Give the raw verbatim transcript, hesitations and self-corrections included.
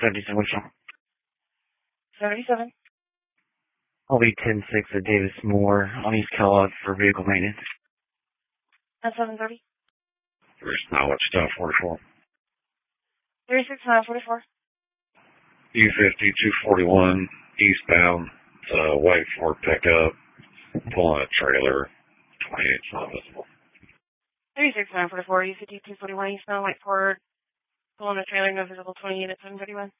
seventy-seven, which one? seventy-seven. I'll be ten six at Davis Moore on East Kellogg for vehicle maintenance. At seven thirty. There's not much stuff, forty-four. thirty-six nine forty-four. U fifty two forty-one, eastbound, uh, white Ford pickup, pulling a trailer, twenty-eight not visible. thirty-six nine forty-four, U fifty two forty-one, eastbound, white Ford, pulling a trailer, no visible, twenty-eight at seven thirty-one.